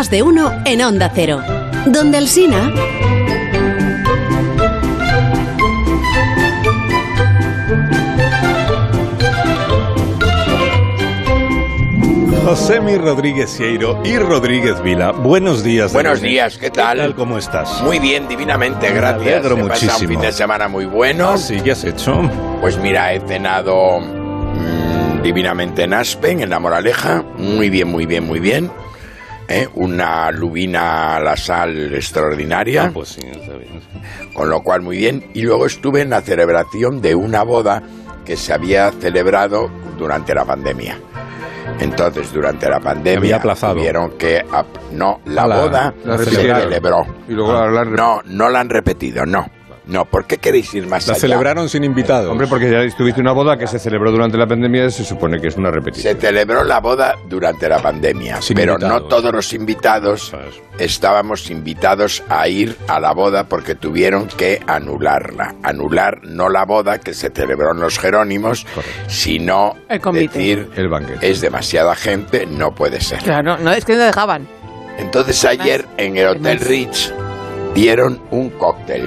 Más de uno en Onda Cero. Donde Alsina. Josemi Rodríguez Sieiro y Rodríguez Vila, buenos días. Buenos días, ¿qué tal? ¿Qué tal? ¿Cómo estás? Muy bien, divinamente, gracias. Me alegro He pasado muchísimo. un fin de semana muy bueno. Ah, sí, ¿qué has hecho? Pues mira, he cenado divinamente en Aspen, en La Moraleja. Muy bien, muy bien, muy bien. Una lubina a la sal extraordinaria. Ah, pues sí, está bien. Con lo cual, muy bien. Y luego estuve en la celebración de una boda que se había celebrado durante la pandemia. Entonces, durante la pandemia había aplazado. tuvieron que... la la boda se celebró. Y luego No la han repetido, no. No, ¿por qué queréis ir más La allá? celebraron sin invitados. Hombre, porque ya estuviste una boda que se celebró durante la pandemia, se supone que es una repetición. Se celebró la boda durante la pandemia, Sin pero invitados. no todos los invitados ¿Sabes? estábamos invitados a ir a la boda porque tuvieron que anularla. Anular no la boda que se celebró en los Jerónimos, sino El convite. decir, El banquete. es demasiada gente, no puede ser. Claro, no, es que no dejaban. Entonces ayer en el Hotel Ritz dieron un cóctel.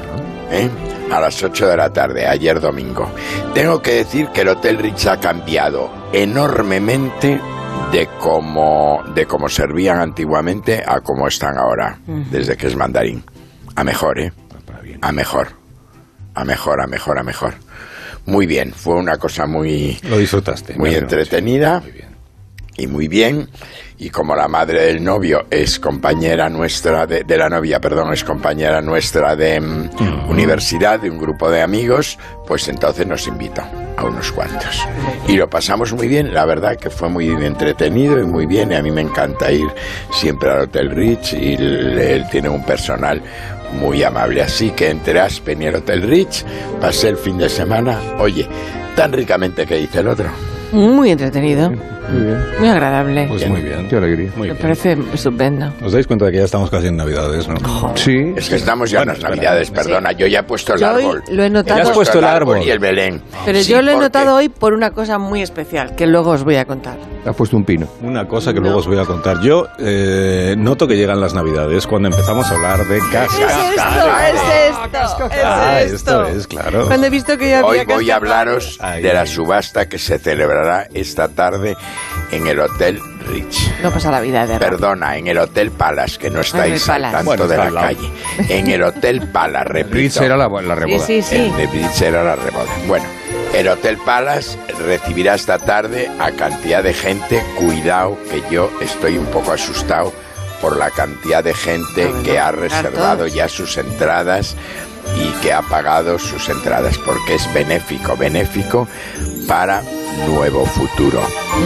A las 8 de la tarde, ayer domingo. Tengo que decir que el Hotel Ritz ha cambiado enormemente de cómo servían antiguamente a cómo están ahora, desde que es Mandarín. A mejor, a mejor. A mejor, a mejor, a mejor. Muy bien, fue una cosa muy... Lo disfrutaste. Muy me alegro entretenida. mucho. Muy bien. Y muy bien, y como la madre del novio es compañera nuestra de la novia, perdón, es compañera nuestra de universidad, de un grupo de amigos, pues entonces nos invitó a unos cuantos. Y lo pasamos muy bien, la verdad que fue muy entretenido y muy bien, y a mí me encanta ir siempre al Hotel Ritz, y él tiene un personal muy amable. Así que entre Aspen y el Hotel Ritz pasé el fin de semana, oye, tan ricamente que dice el otro. Muy entretenido, Muy bien. muy agradable. Pues muy bien. Qué alegría. Muy Me bien. parece estupendo. ¿Os dais cuenta de que ya estamos casi en Navidades, no? Sí. Es que estamos ya en las Navidades, perdona, yo ya he puesto el Yo hoy árbol. lo he notado. Ya has puesto el árbol. Y el Belén. Pero Sí, yo lo he porque notado hoy por una cosa muy especial, que luego os voy a contar. Te has puesto un pino. Una cosa que luego os voy a contar. Yo noto que llegan las Navidades cuando empezamos a hablar de casas. Esto es, claro. Cuando he visto que ya Hoy había voy a hablaros Ay. de la subasta que se celebrará esta tarde en el Hotel Ritz. No pasa la vida de Perdona, en el Hotel Palace, que no estáis el al Palace. tanto Bueno, de está la al lado. calle. En el Hotel Palace, repito. Ritz era la reboda. Sí, sí, El sí. de Ritz era la reboda. Bueno, el Hotel Palace recibirá esta tarde a cantidad de gente. Cuidado, que yo estoy un poco asustado por la cantidad de gente Bueno, que ha claro, reservado todos. ya sus entradas y que ha pagado sus entradas, porque es benéfico para Nuevo Futuro.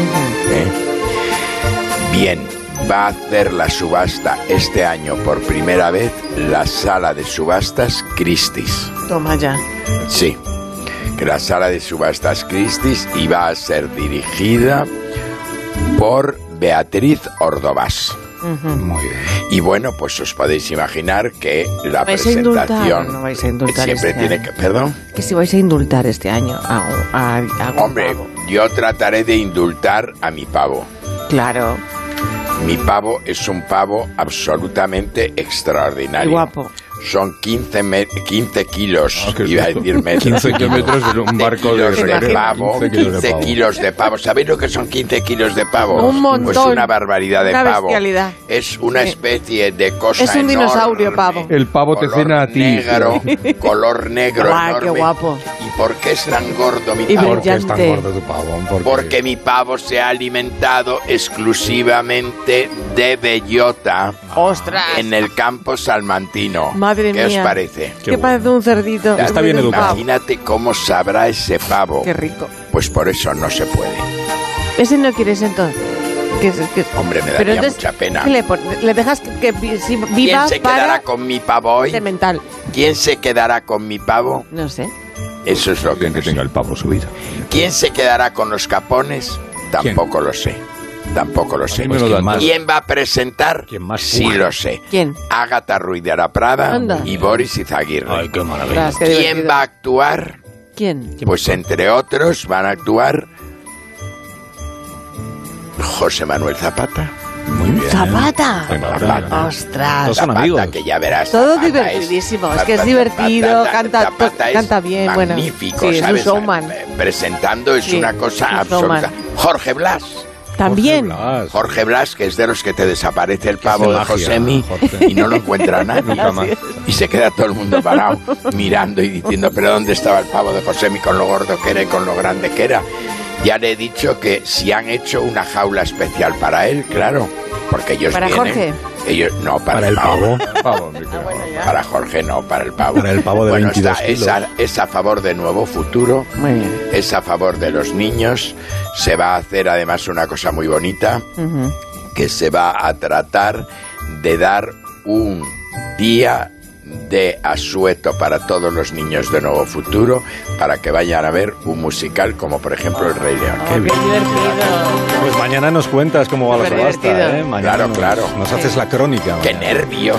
Bien, va a hacer la subasta este año por primera vez la sala de subastas Christie's. Toma ya. Sí, que la sala de subastas Christie's iba a ser dirigida por Beatriz Ordovás. Muy bien. Y bueno, pues os podéis imaginar que la ¿Vais a indultar? presentación No vais a indultar siempre este tiene año. que... ¿Perdón? Que si vais a indultar este año a Hombre, yo trataré de indultar a mi pavo. Claro, Mi pavo es un pavo absolutamente extraordinario. y guapo. Son 15 kilos, Ah, qué iba a decir metros. 15 kilómetros en un barco de 15 kilos de regadera. pavo. 15 kilos de pavo. ¿Sabéis lo que son 15 kilos de pavo? Un montón. Pues una barbaridad de Una pavo. bestialidad. Es una Sí. especie de cosa Es un enorme. dinosaurio, pavo. El pavo te Color cena a ti. Negro, color negro Ah, enorme. qué guapo. ¿Y por qué es tan gordo mi Y pavo? ¿Por qué es tan brillante. gordo tu pavo? Porque mi pavo se ha alimentado exclusivamente de bellota ¡Ostras! en el campo salmantino. Madre ¿Qué mía. os parece? Que parece un cerdito. Está en bien vez de un educado. pavo. Imagínate cómo sabrá ese pavo. Qué rico. Pues por eso no se puede. ¿Ese no quieres entonces? Hombre, me Pero daría entonces, mucha pena. ¿qué le dejas que viva ¿Quién se quedará para con mi pavo hoy? mental? ¿Quién se quedará con mi pavo? No sé. Eso es lo que Bien que no sé. tenga el pavo su vida. ¿Quién se quedará con los capones? Tampoco lo sé. Tampoco lo sé. mí me lo dan. ¿Quién va a presentar? ¿Quién más Sí fuma? lo sé. ¿Quién? Ágata Ruiz de la Prada Anda. y Boris Izaguirre. Ay, qué maravilla. Ostras, qué ¿Quién divertido. va a actuar? ¿Quién? Pues entre otros van a actuar José Manuel Zapata, Muy bien. Zapata. Zapata. Ostras. Todos son Zapata, amigos. que ya verás. Todo Zapata divertidísimo. Es que es divertido, Zapata es canta bien. Bueno, magnífico, sí, es un ¿sabes? showman. Presentando es Sí, una cosa es un absoluta. showman. Jorge Blas. También. Jorge Blas, que es de los que te desaparece el pavo Hace de magia, Josemi Jorge. y no lo encuentra nadie. Nunca más. Y se queda todo el mundo parado mirando y diciendo, pero ¿dónde estaba el pavo de Josemi con lo gordo que era y con lo grande que era? Ya le he dicho que si han hecho una jaula especial para él, claro, porque ellos ¿Para vienen... Jorge? Ellos, no, Para el pavo. Pavo, hombre, qué pavo. Para Jorge no, para el pavo. Para el pavo de 22 kilos. Es a favor de Nuevo Futuro, Muy bien. es a favor de los niños. Se va a hacer además una cosa muy bonita, Ujú. que se va a tratar de dar un día de asueto para todos los niños de Nuevo Futuro para que vayan a ver un musical como por ejemplo El Rey León. Oh, qué divertido. Pues mañana nos cuentas cómo va la Súper subasta, divertido. ¿eh? Mañana Claro. nos haces la crónica. ¡Qué nervio!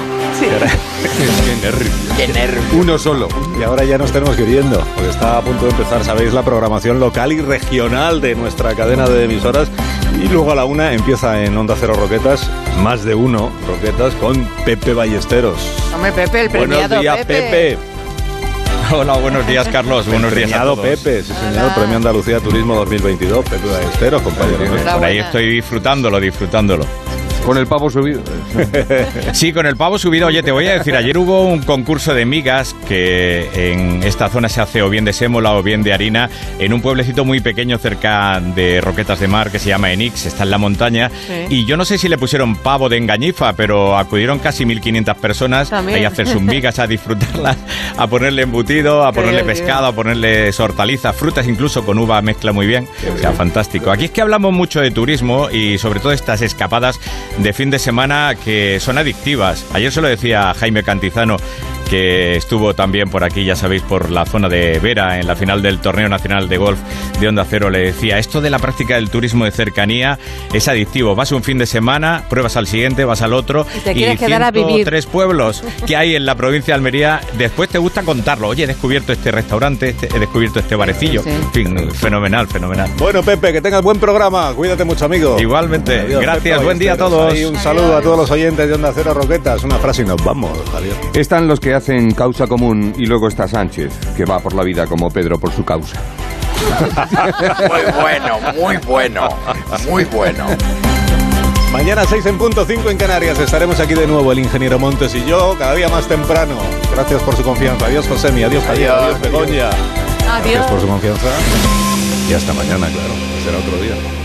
Qué nervio. ¡Qué nervio! Uno solo. Y ahora ya nos tenemos que ir yendo, porque está a punto de empezar, sabéis, la programación local y regional de nuestra cadena de emisoras. Y luego a la 1 empieza en Onda Cero Roquetas, más de uno Roquetas, con Pepe Ballesteros. Hombre, Pepe, el Buenos premiado días, Pepe. Hola, buenos días, Carlos. Buenos días a Premiado todos. Pepe, sí señor, Premio Andalucía Turismo 2022. Pepe Ballesteros, compañero. Enhorabuena. Por ahí estoy disfrutándolo. Con el pavo subido. Sí, con el pavo subido. Oye, te voy a decir, ayer hubo un concurso de migas que en esta zona se hace o bien de sémola o bien de harina, en un pueblecito muy pequeño cerca de Roquetas de Mar que se llama Enix, está en la montaña. Sí. Y yo no sé si le pusieron pavo de engañifa, pero acudieron casi 1.500 personas También. ahí a hacer sus migas, a disfrutarlas, a ponerle embutido, a Qué ponerle divertido. pescado, a ponerle hortalizas, frutas incluso con uva mezcla muy bien. O sea, fantástico. Aquí es que hablamos mucho de turismo y sobre todo estas escapadas de fin de semana que son adictivas. Ayer se lo decía a Jaime Cantizano, que estuvo también por aquí, ya sabéis, por la zona de Vera, en la final del Torneo Nacional de Golf de Onda Cero. Le decía, esto de la práctica del turismo de cercanía es adictivo. Vas un fin de semana, pruebas al siguiente, vas al otro, Y te quieres quedar a vivir. 103 pueblos que hay en la provincia de Almería, después te gusta contarlo. Oye, he descubierto este restaurante, he descubierto este barecillo. Sí. En fin, fenomenal. Bueno, Pepe, que tengas buen programa. Cuídate mucho, amigo. Igualmente. Adiós, Gracias, Pepe buen día a Ballesteros. todos. Y un saludo a todos los oyentes de Onda Cero Roquetas. Una frase y nos vamos, Javier. Están los que hacen causa común y luego está Sánchez, que va por la vida como Pedro por su causa. Muy bueno, muy bueno, muy bueno. Mañana 6 en punto, 5 en Canarias. Estaremos aquí de nuevo, el ingeniero Montes y yo, cada día más temprano. Gracias por su confianza. Adiós, Josemi. Adiós, Javier. Adiós, Begoña. Gracias por Adiós. su confianza. Y hasta mañana, claro. Será otro día.